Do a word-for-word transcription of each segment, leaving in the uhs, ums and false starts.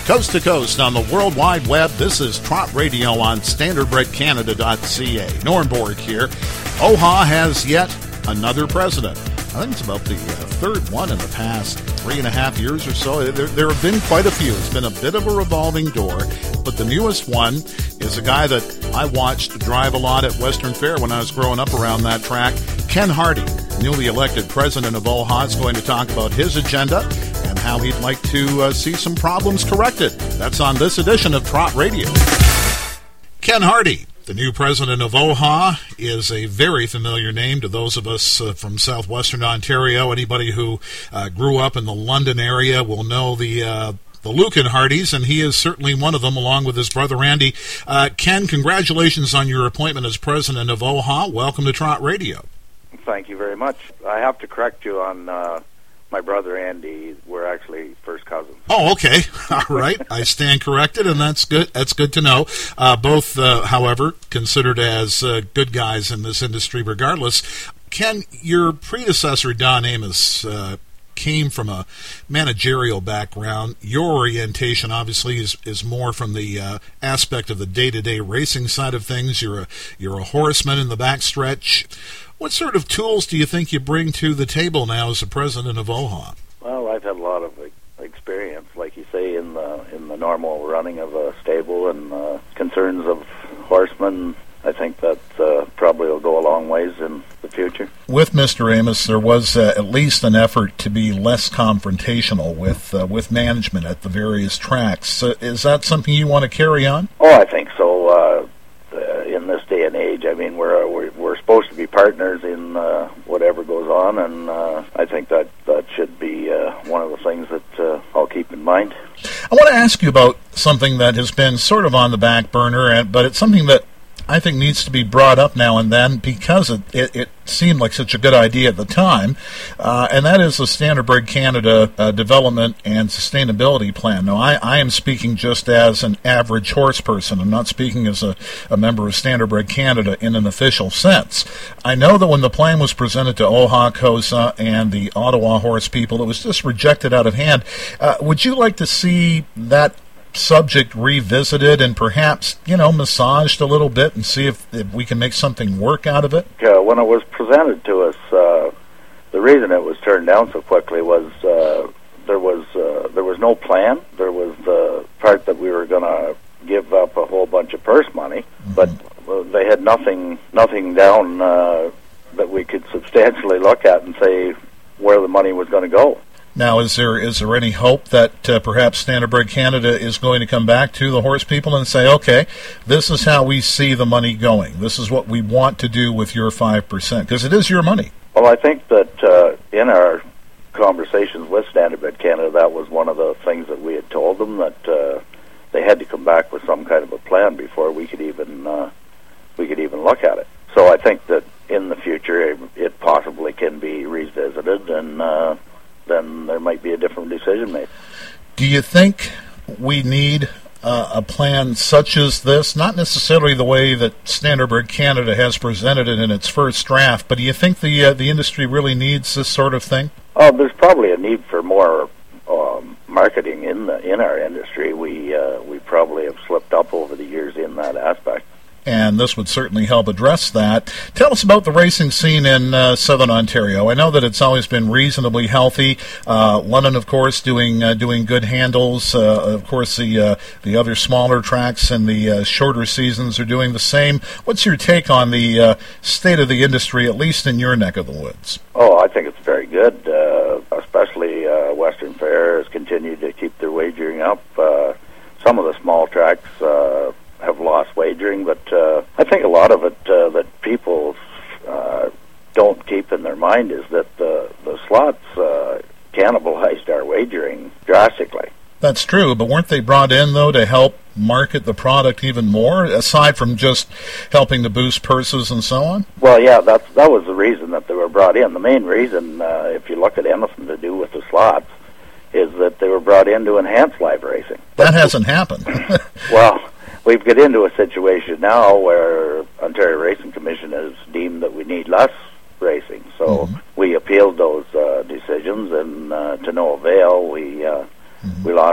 Coast to coast on the World Wide Web, this is Trot Radio on standard bred canada dot c a. Norm Borg here. O H A has yet another president. I think it's about the uh, third one in the past three and a half years or so. There, there have been quite a few. It's been a bit of a revolving door, but the newest one is a guy that I watched drive a lot at Western Fair when I was growing up around that track. Ken Hardy, newly elected president of O H A, is going to talk about his agenda and how he'd like to uh, see some problems corrected. That's on this edition of Trot Radio. Ken Hardy, the new president of O H A, is a very familiar name to those of us uh, from southwestern Ontario. Anybody who uh, grew up in the London area will know the uh, the Lucan Hardys, and he is certainly one of them, along with his brother Andy. Uh, Ken, congratulations on your appointment as president of O H A. Welcome to Trot Radio. Thank you very much. I have to correct you on uh, my brother Andy. We're actually first cousins. Oh, okay. All right. I stand corrected, and that's good. That's good to know. Uh, both, uh, however, considered as uh, good guys in this industry regardless. Ken, your predecessor, Don Amos, uh, came from a managerial background. Your orientation, obviously, is, is more from the uh, aspect of the day-to-day racing side of things. You're a, you're a horseman in the backstretch. What sort of tools do you think you bring to the table now as the president of O H A? Well, I've had a lot of experience, like you say, in the in the normal running of a stable and uh, concerns of horsemen. I think that uh, probably will go a long ways in the future. With Mister Amos, there was uh, at least an effort to be less confrontational with uh, with management at the various tracks. Uh, is that something you want to carry on? Oh, I think so. Uh, uh, in this day and age, I mean, we're we're, we're supposed to be partners in uh, whatever goes on, and uh, I think that that should be uh, one of the things that uh, I'll keep in mind. I want to ask you about something that has been sort of on the back burner, but it's something that I think needs to be brought up now and then because it, it, it seemed like such a good idea at the time, uh, and that is the Standardbred Canada uh, Development and Sustainability Plan. Now, I, I am speaking just as an average horse person. I'm not speaking as a, a member of Standardbred Canada in an official sense. I know that when the plan was presented to O H A, COSA, and the Ottawa horse people, it was just rejected out of hand. Uh, would you like to see that subject revisited and perhaps, you know, massaged a little bit and see if, if we can make something work out of it? Uh, when it was presented to us, uh, the reason it was turned down so quickly was uh, there was uh, there was no plan. There was the part that we were going to give up a whole bunch of purse money, mm-hmm. but uh, they had nothing nothing down uh, that we could substantially look at and say where the money was going to go. Now, is there is there any hope that uh, perhaps Standardbred Canada is going to come back to the horse people and say, okay, this is how we see the money going. This is what we want to do with your five percent, because it is your money. Well, I think that uh, in our conversations with Standardbred Canada, that was one of the things that we had told them, that uh, they had to come back with some kind of a plan before we could even uh, we could even look at it. So I think that in the future it, it possibly can be revisited, and uh, then there might be a different decision made. Do you think we need uh, a plan such as this? Not necessarily the way that Standardbred Canada has presented it in its first draft, but do you think the uh, the industry really needs this sort of thing? Oh, there's probably a need for more um, marketing in the in our industry. We uh, we probably have slipped up over the years in that aspect. And this would certainly help address that. Tell us about the racing scene in uh, Southern Ontario. I know that it's always been reasonably healthy. Uh, London, of course, doing uh, doing good handles. Uh, of course, the uh, the other smaller tracks and the uh, shorter seasons are doing the same. What's your take on the uh, state of the industry, at least in your neck of the woods? Oh, I think it's very good. Uh, especially uh, Western Fair has continued to keep their wagering up. Uh, some of the small tracks Uh, have lost wagering, but uh, I think a lot of it uh, that people uh, don't keep in their mind is that the, the slots uh, cannibalized our wagering drastically. That's true, but weren't they brought in, though, to help market the product even more, aside from just helping to boost purses and so on? Well, yeah, that's, that was the reason that they were brought in. The main reason, uh, if you look at anything to do with the slots, is that they were brought in to enhance live racing. That hasn't happened. Well, we've got into a situation now where Ontario Racing Commission has deemed that we need less racing. So mm-hmm. we appealed those uh, decisions, and uh, to no avail. We uh, mm-hmm. we lost the appeal.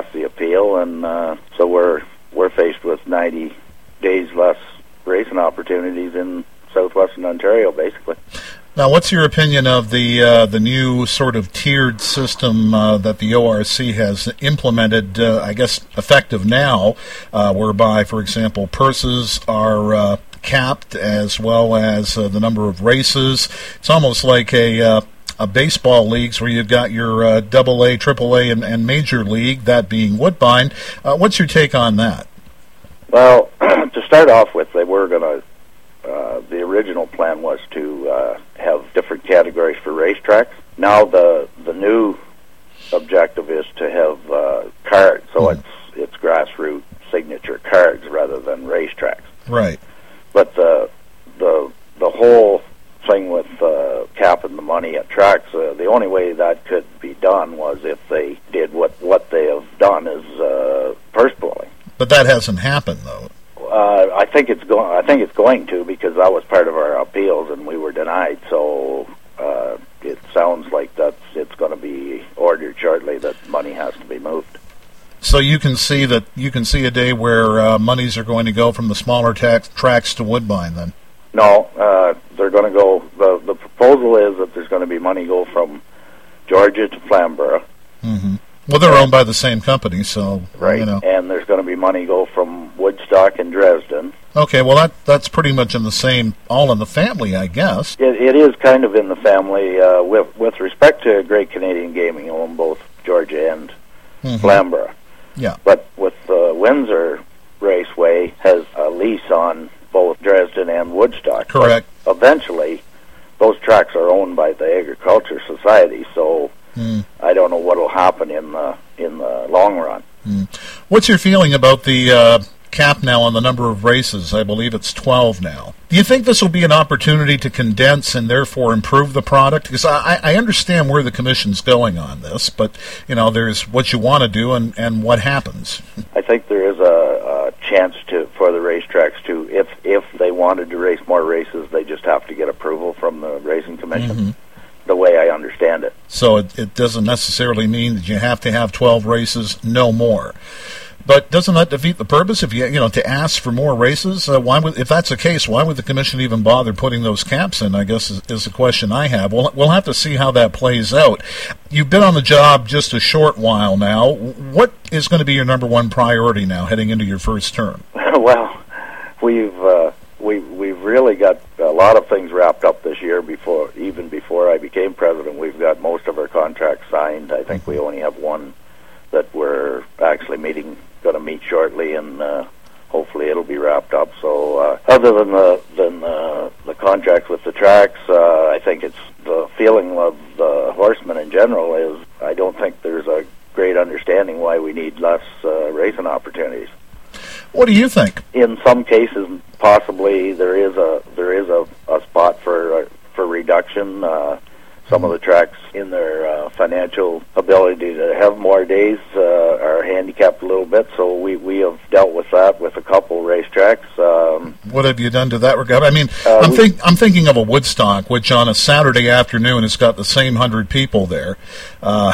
deal, and uh, so we're we're faced with ninety days less racing opportunities in southwestern Ontario, basically. Now, what's your opinion of the uh, the new sort of tiered system uh, that the O R C has implemented, uh, I guess, effective now, uh, whereby, for example, purses are uh, capped as well as uh, the number of races? It's almost like a, uh, a baseball leagues where you've got your uh, double A, triple A, and, and major league, that being Woodbine. Uh, what's your take on that? Well, to start off with, they were going to Uh, the original plan was to uh, have different categories for racetracks. Now the the new objective is to have uh, cards, so mm. it's it's grassroots signature cards rather than racetracks. Right. But the the the whole thing with uh, capping the money at tracks, uh, the only way that could be done was if they did what what they have done is uh, purse pulling. But that hasn't happened, though. Uh, I think it's going. I think it's going to, because that was part of our appeals, and we were denied. So uh, it sounds like that's it's going to be ordered shortly that money has to be moved. So you can see that you can see a day where uh, monies are going to go from the smaller tax, tracks to Woodbine. Then no, uh, they're going to go. The the proposal is that there's going to be money go from Georgia to Flamborough. Mm-hmm. Well, they're owned by the same company, so right. You know. And there's going to be money go from Woodstock and Dresden. Okay, well that that's pretty much in the same, all in the family, I guess. It, it is kind of in the family. Uh, with with respect to Great Canadian Gaming, own both Georgia and mm-hmm. Flamborough. Yeah. But with uh, Windsor Raceway has a lease on both Dresden and Woodstock. Correct. But eventually, those tracks are owned by the Agriculture Society, so. Mm. I don't know what will happen in the in the long run. Mm. What's your feeling about the uh, cap now on the number of races? I believe it's twelve now. Do you think this will be an opportunity to condense and therefore improve the product? Because I, I understand where the Commission's going on this, but you know, there's what you want to do and, and what happens. I think there is a, a chance to for the racetracks to, if if they wanted to race more races, they just have to get approval from the Racing Commission. Mm-hmm. The way I understand it. So it, it doesn't necessarily mean that you have to have twelve races, no more. But doesn't that defeat the purpose? If you you know to ask for more races, uh, why would if that's the case, why would the Commission even bother putting those caps in? I guess is, is the question I have. We'll we'll have to see how that plays out. You've been on the job just a short while now. What is going to be your number one priority now, heading into your first term? Well, we've. Uh We we've really got a lot of things wrapped up this year. Before even before I became president, we've got most of our contracts signed. I think we only have one that we're actually meeting, going to meet shortly, and uh, hopefully it'll be wrapped up. So uh, other than the than the, the contracts with the tracks, uh, I think it's the feeling of the horsemen in general is I don't think there's a great understanding why we need less uh, racing opportunities. What do you think? In some cases, possibly there is a there is a, a spot for uh, for reduction. Uh, some of the tracks, in their uh, financial ability to have more days, uh, are handicapped a little bit. So we, we have dealt with that with a couple racetracks. Um, what have you done to that regard? I mean, uh, I'm think I'm thinking of a Woodstock, which on a Saturday afternoon has got the same hundred people there. Uh,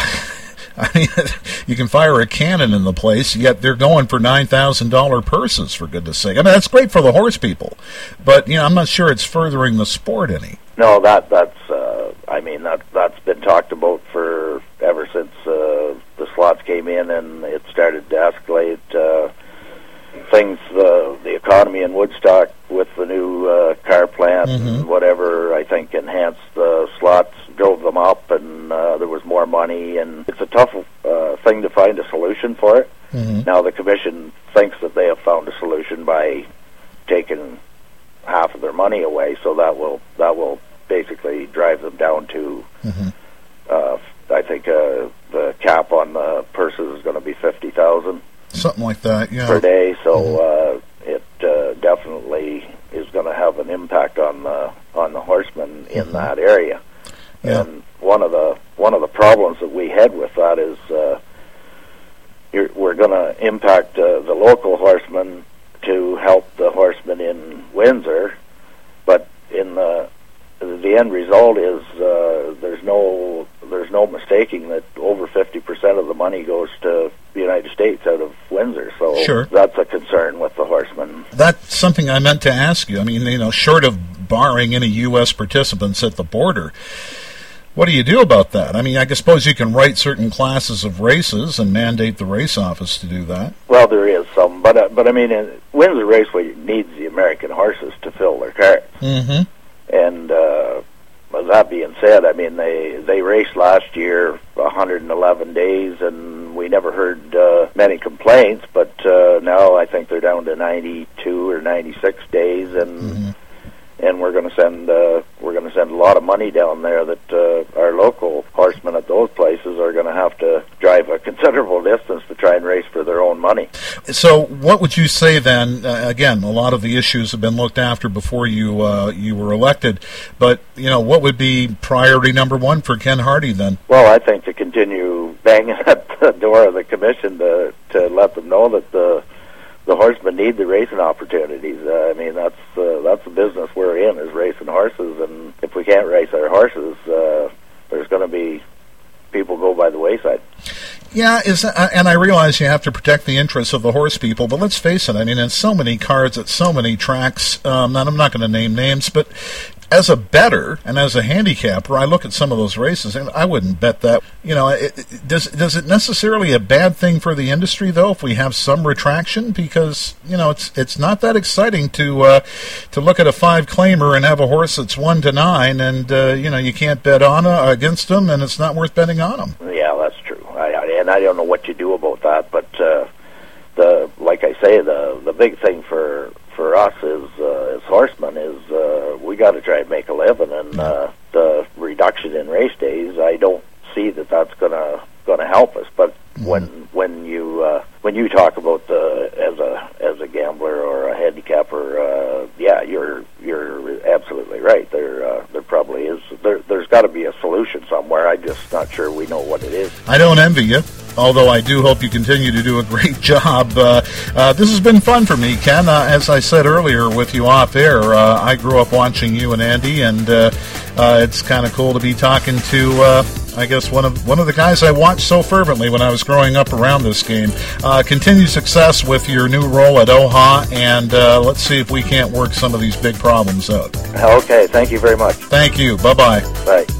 I mean, you can fire a cannon in the place, yet they're going for nine thousand dollars purses, for goodness sake. I mean, that's great for the horse people, but, you know, I'm not sure it's furthering the sport any. No, that that's, uh, I mean, that, that's been talked about for ever since uh, the slots came in and it started to escalate. Uh, things, uh, the economy in Woodstock with the new uh, car plant mm-hmm. and whatever, I think, enhanced the slots, drove them up, and uh, there was more money, and it's a tough uh, thing to find a solution for it. Mm-hmm. Now the Commission thinks that they have found a solution by taking half of their money away, so that will that will basically drive them down to, mm-hmm. uh, I think uh, the cap on the purses is going to be fifty thousand. Something like that, yeah. Per day, so mm-hmm. uh, it uh, definitely is going to have an impact on the on the horsemen in mm-hmm. that area. Yeah. And one of the one of the problems that we had with that is uh, you're, we're going to impact uh, the local horsemen to help the horsemen in Windsor, but in the the end result is uh, there's no there's no mistaking that over fifty percent of the money goes to the United States out of Sure. That's a concern with the horsemen. That's something I meant to ask you. I mean, you know, short of barring any U S participants at the border, what do you do about that? I mean, I suppose you can write certain classes of races and mandate the race office to do that. Well, there is some, but uh, but I mean, uh, Windsor Raceway needs the American horses to fill their cars. Mm-hmm. And uh, with that being said, I mean, they they raced last year one hundred eleven days, and we never heard uh, many complaints. But uh, now I think they're down to ninety-two or ninety-six days, and. Mm-hmm. And we're going to send uh, we're going to send a lot of money down there that uh, our local horsemen at those places are going to have to drive a considerable distance to try and race for their own money. So, what would you say then? Uh, again, a lot of the issues have been looked after before you uh, you were elected, but you know, what would be priority number one for Ken Hardy then? Well, I think to continue banging at the door of the commission to to let them know that the. The horsemen need the racing opportunities. Uh, I mean, that's uh, that's the business we're in, is racing horses. And if we can't race our horses, uh, there's going to be people go by the wayside. Yeah, is uh, and I realize you have to protect the interests of the horse people, but let's face it. I mean, in so many cards at so many tracks, um, and I'm not going to name names, but as a bettor and as a handicapper, I look at some of those races and I wouldn't bet that. You know, it, it, does does it necessarily a bad thing for the industry though if we have some retraction? Because you know, it's it's not that exciting to uh, to look at a five claimer and have a horse that's one to nine, and uh, you know, you can't bet on uh, against them, and it's not worth betting on them. Yeah, that's true. I, I, and I don't know what you do about that, but uh, the like I say, the the big thing for. For us as uh, as horsemen is uh, we got to try and make a living, and uh, the reduction in race days, I don't see that that's gonna gonna help us. But mm-hmm. when when you uh, when you talk about the as a as a gambler or a handicapper, uh, yeah, you're you're absolutely right. There uh, there probably is there there's got to be a solution somewhere. I'm just not sure we know what it is. I don't envy you, although I do hope you continue to do a great job. Uh, uh, this has been fun for me, Ken. Uh, as I said earlier with you off air, uh, I grew up watching you and Andy, and uh, uh, it's kind of cool to be talking to, uh, I guess, one of one of the guys I watched so fervently when I was growing up around this game. Uh, continued success with your new role at O H A, and uh, let's see if we can't work some of these big problems out. Okay, thank you very much. Thank you. Bye-bye. Bye.